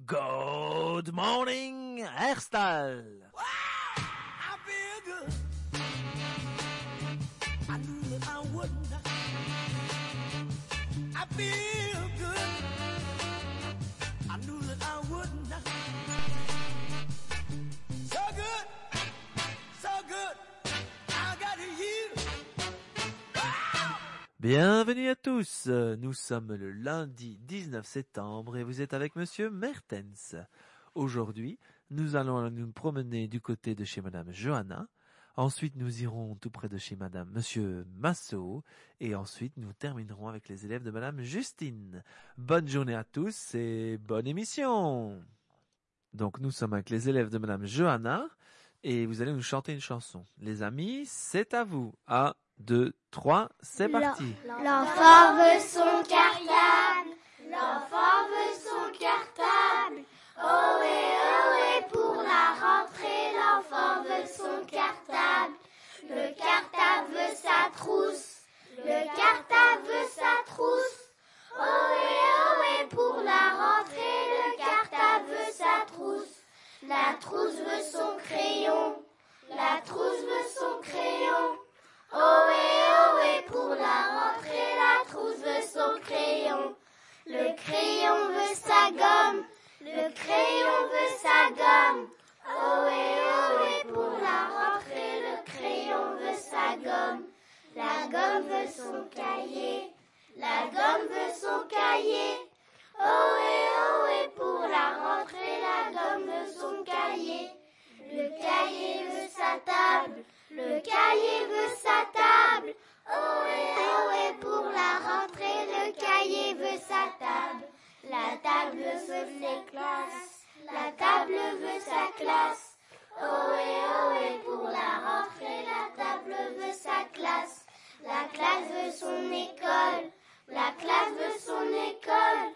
Good morning, hairstyle. Wow, I feel good. I knew that I wouldn't. I feel good. I knew that I wouldn't. So good, so good. I got you. Wow. Bienvenue à tous, nous sommes le lundi 19 septembre et vous êtes avec Monsieur Mertens. Aujourd'hui, nous allons nous promener du côté de chez Madame Johanna, ensuite nous irons tout près de chez Monsieur Massot et ensuite nous terminerons avec les élèves de Madame Justine. Bonne journée à tous et bonne émission. Donc nous sommes avec les élèves de Madame Johanna et vous allez nous chanter une chanson. Les amis, c'est à vous. 1, 2, 3, c'est parti. L'enfant veut son cartable, l'enfant veut son cartable. Ohé, pour la rentrée, l'enfant veut son cartable. Le cartable veut sa trousse, le cartable veut sa trousse. Ohé, pour la rentrée, le cartable veut sa trousse. La trousse veut son crayon, la trousse veut son crayon. Ohé, pour la rentrée, la trousse veut son crayon. Le crayon veut sa gomme, le crayon veut sa gomme. Ohé, pour la rentrée, le crayon veut sa gomme. La gomme veut son cahier, la gomme veut son cahier. Ohé, pour la rentrée, la gomme veut son cahier. Le cahier veut sa table, le cahier veut sa table. Ohé, pour la rentrée, le cahier veut sa table. La table veut ses classes, la table veut sa classe. Ohé, pour la rentrée, la table veut sa classe. La classe veut son école, la classe veut son école.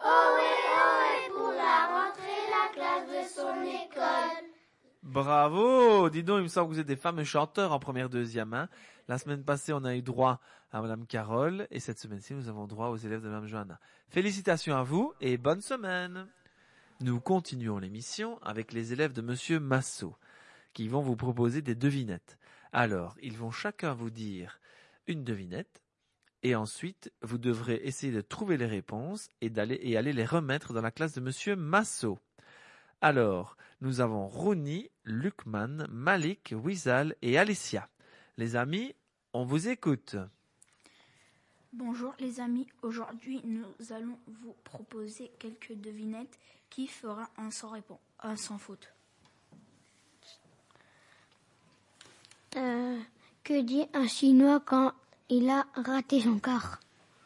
Ohé, pour la rentrée, la classe veut son école. Bravo! Dis donc, il me semble que vous êtes des fameux chanteurs en première, deuxième. Hein. La semaine passée, on a eu droit à Madame Carole et cette semaine-ci, nous avons droit aux élèves de Madame Johanna. Félicitations à vous et bonne semaine! Nous continuons l'émission avec les élèves de Monsieur Massot qui vont vous proposer des devinettes. Alors, ils vont chacun vous dire une devinette et ensuite, vous devrez essayer de trouver les réponses et aller les remettre dans la classe de Monsieur Massot. Alors, nous avons Rouni, Lukman, Malik, Wizal et Alicia. Les amis, on vous écoute. Bonjour les amis, aujourd'hui nous allons vous proposer quelques devinettes qui fera un sans faute. Que dit un Chinois quand il a raté son quart?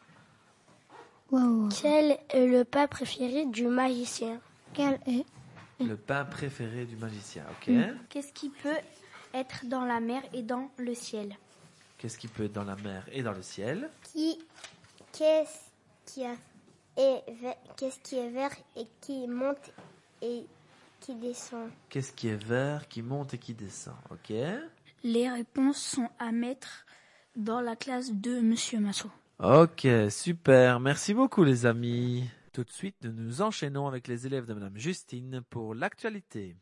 Wow. Quel est le plat préféré du magicien? Quel est Le pain préféré du magicien, ok. Qu'est-ce qui peut être dans la mer et dans le ciel? Qu'est-ce qui peut être dans la mer et dans le ciel? Qu'est-ce qui est vert et qui monte et qui descend? Qu'est-ce qui est vert, qui monte et qui descend, ok. Les réponses sont à mettre dans la classe de Monsieur Massot. Ok, super, merci beaucoup les amis. Tout de suite, nous nous enchaînons avec les élèves de Madame Justine pour l'actualité.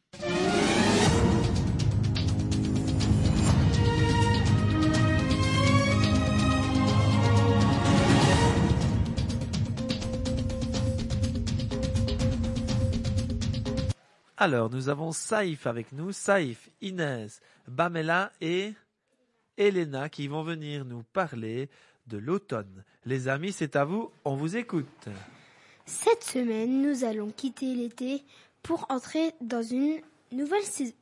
Alors, nous avons Saïf avec nous, Saïf, Inès, Bamela et Elena qui vont venir nous parler de l'automne. Les amis, c'est à vous, on vous écoute. Cette semaine, nous allons quitter l'été pour entrer dans une nouvelle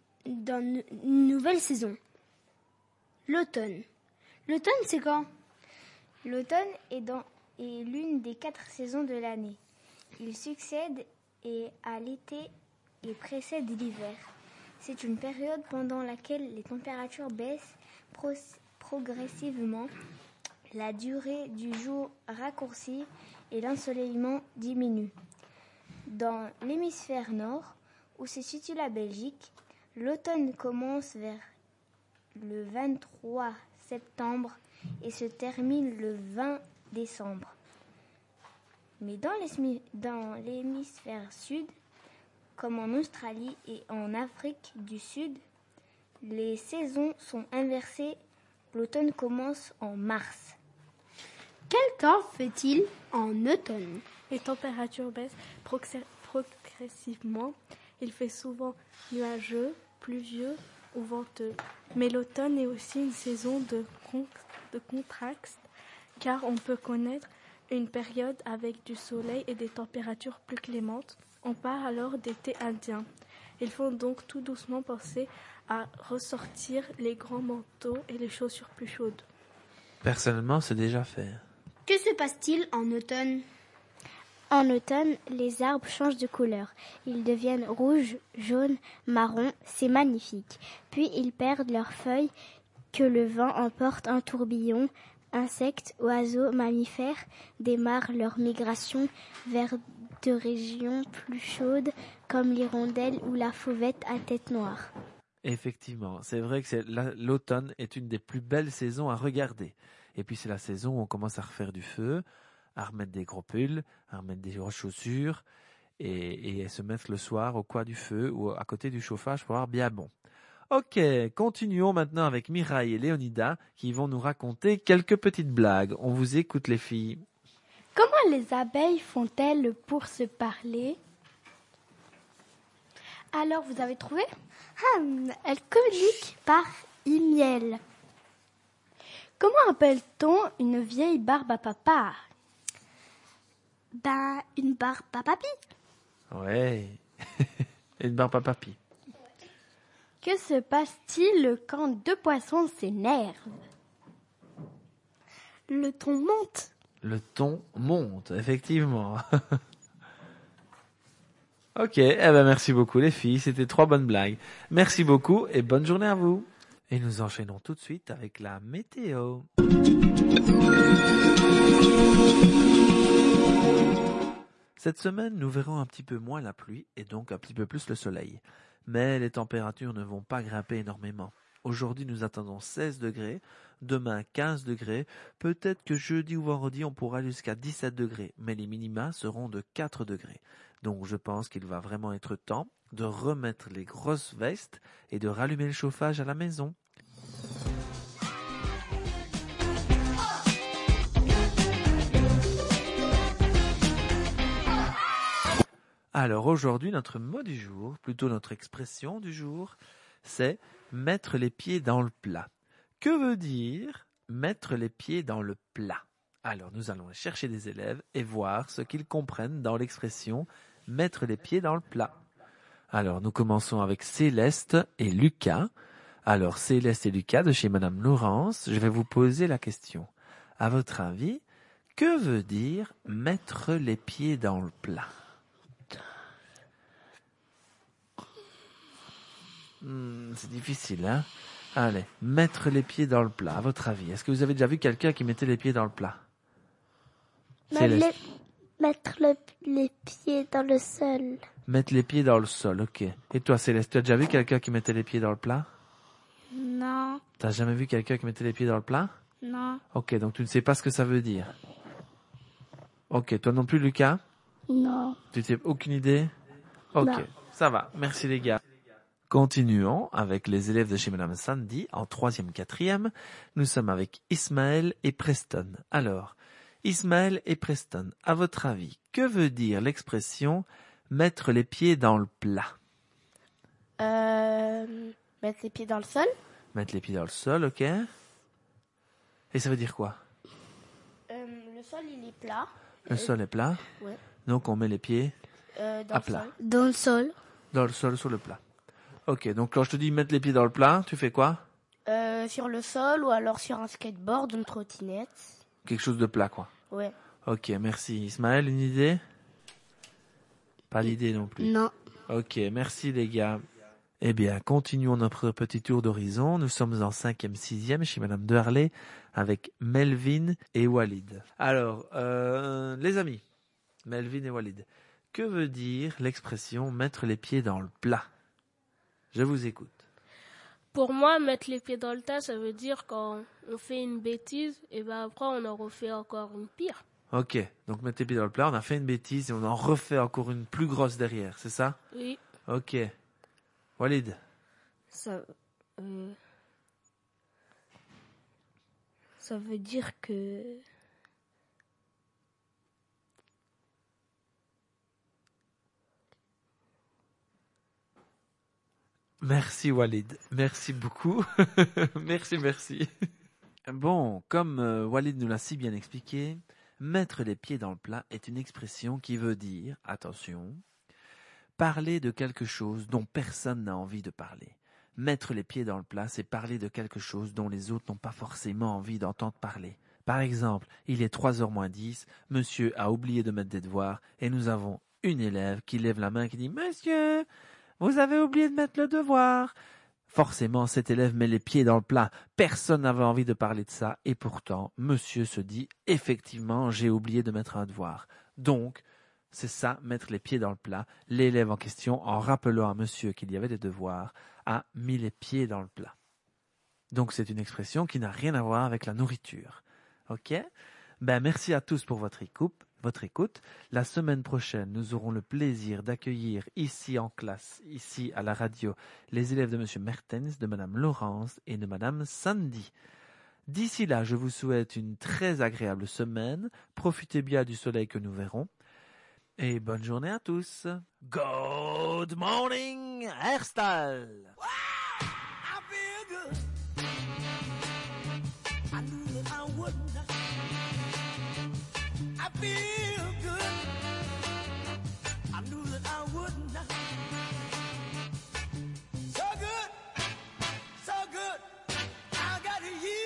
saison. L'automne. L'automne, c'est quand? L'automne est l'une des 4 saisons de l'année. Il succède à l'été et précède l'hiver. C'est une période pendant laquelle les températures baissent progressivement, la durée du jour raccourcit et l'ensoleillement diminue. Dans l'hémisphère nord, où se situe la Belgique, l'automne commence vers le 23 septembre et se termine le 20 décembre. Mais dans l'hémisphère sud, comme en Australie et en Afrique du Sud, les saisons sont inversées. L'automne commence en mars. Quel temps fait-il en automne? Les températures baissent progressivement. Il fait souvent nuageux, pluvieux ou venteux. Mais l'automne est aussi une saison de contraste, car on peut connaître une période avec du soleil et des températures plus clémentes. On parle alors d'été indien. Il faut donc tout doucement penser à ressortir les grands manteaux et les chaussures plus chaudes. Personnellement, c'est déjà fait. Que se passe-t-il en automne? En automne, les arbres changent de couleur. Ils deviennent rouges, jaunes, marrons. C'est magnifique. Puis ils perdent leurs feuilles que le vent emporte en tourbillon. Insectes, oiseaux, mammifères démarrent leur migration vers de régions plus chaudes comme l'hirondelle ou la fauvette à tête noire. Effectivement, c'est vrai que l'automne est une des plus belles saisons à regarder. Et puis c'est la saison où on commence à refaire du feu, à remettre des gros pulls, à remettre des grosses chaussures et se mettre le soir au coin du feu ou à côté du chauffage pour avoir bien bon. Ok, continuons maintenant avec Mireille et Léonida qui vont nous raconter quelques petites blagues. On vous écoute les filles. Comment les abeilles font-elles pour se parler? Alors, vous avez trouvé? Elles communiquent par e-miel. Comment appelle-t-on une vieille barbe à papa? Une barbe à papy. Ouais, une barbe à papy. Que se passe-t-il quand deux poissons s'énervent? Le ton monte. Le ton monte, effectivement. Ok, merci beaucoup les filles, c'était 3 bonnes blagues. Merci beaucoup et bonne journée à vous. Et nous enchaînons tout de suite avec la météo. Cette semaine, nous verrons un petit peu moins la pluie et donc un petit peu plus le soleil. Mais les températures ne vont pas grimper énormément. Aujourd'hui, nous attendons 16 degrés, demain 15 degrés, peut-être que jeudi ou vendredi, on pourra aller jusqu'à 17 degrés, mais les minima seront de 4 degrés. Donc je pense qu'il va vraiment être temps de remettre les grosses vestes et de rallumer le chauffage à la maison. Alors aujourd'hui, notre mot du jour, plutôt notre expression du jour, c'est mettre les pieds dans le plat. Que veut dire mettre les pieds dans le plat? Alors nous allons chercher des élèves et voir ce qu'ils comprennent dans l'expression mettre les pieds dans le plat. Alors nous commençons avec Céleste et Lucas. Alors Céleste et Lucas de chez Madame Laurence, je vais vous poser la question. À votre avis, que veut dire mettre les pieds dans le plat? C'est difficile, hein? Allez, mettre les pieds dans le plat, à votre avis. Est-ce que vous avez déjà vu quelqu'un qui mettait les pieds dans le plat? Mettre les pieds dans le sol. Mettre les pieds dans le sol, ok. Et toi, Céleste, tu as déjà vu quelqu'un qui mettait les pieds dans le plat? Non. T'as jamais vu quelqu'un qui mettait les pieds dans le plat? Non. Ok, donc tu ne sais pas ce que ça veut dire. Ok, toi non plus, Lucas? Non. Tu n'as aucune idée? Ok, Non. Ça va. Merci les gars. Continuons avec les élèves de chez Madame Sandy en 3e, 4e. Nous sommes avec Ismaël et Preston. Alors, Ismaël et Preston, à votre avis, que veut dire l'expression mettre les pieds dans le plat? Mettre les pieds dans le sol. Mettre les pieds dans le sol, ok. Et ça veut dire quoi? Le sol, il est plat. Le sol est plat. Ouais. Donc on met les pieds Dans à le plat. sol. Dans le sol. Dans le sol, sur le plat. Ok, donc quand je te dis mettre les pieds dans le plat, tu fais quoi? Sur le sol ou alors sur un skateboard, une trottinette. Quelque chose de plat, quoi. Ouais. Ok, merci. Ismaël, une idée? Pas d'idée non plus. Non. Ok, merci les gars. Eh bien, continuons notre petit tour d'horizon. Nous sommes en 5e, 6e chez Madame de Harlay avec Melvin et Walid. Alors, les amis, Melvin et Walid, que veut dire l'expression mettre les pieds dans le plat? Je vous écoute. Pour moi, mettre les pieds dans le tas, ça veut dire quand on fait une bêtise, et ben après on en refait encore une pire. Ok, donc mettre les pieds dans le plat, on a fait une bêtise et on en refait encore une plus grosse derrière, c'est ça? Oui. Ok. Walid. Ça veut dire que Merci Walid, merci beaucoup. Merci. Bon, comme Walid nous l'a si bien expliqué, mettre les pieds dans le plat est une expression qui veut dire, attention, parler de quelque chose dont personne n'a envie de parler. Mettre les pieds dans le plat, c'est parler de quelque chose dont les autres n'ont pas forcément envie d'entendre parler. Par exemple, il est 3h moins 10, monsieur a oublié de mettre des devoirs et nous avons une élève qui lève la main et qui dit « Monsieur, vous avez oublié de mettre le devoir !» Forcément, cet élève met les pieds dans le plat. Personne n'avait envie de parler de ça et pourtant, monsieur se dit « Effectivement, j'ai oublié de mettre un devoir. » Donc, c'est ça, mettre les pieds dans le plat. L'élève en question, en rappelant à monsieur qu'il y avait des devoirs, a mis les pieds dans le plat. Donc c'est une expression qui n'a rien à voir avec la nourriture. Ok ? Ben merci à tous pour votre écoute. La semaine prochaine, nous aurons le plaisir d'accueillir ici en classe, ici à la radio, les élèves de monsieur Mertens, de madame Laurence et de madame Sandy. D'ici là, je vous souhaite une très agréable semaine. Profitez bien du soleil que nous verrons. Et bonne journée à tous. Good morning, hairstyle. I feel good. I knew that I wouldn't. I feel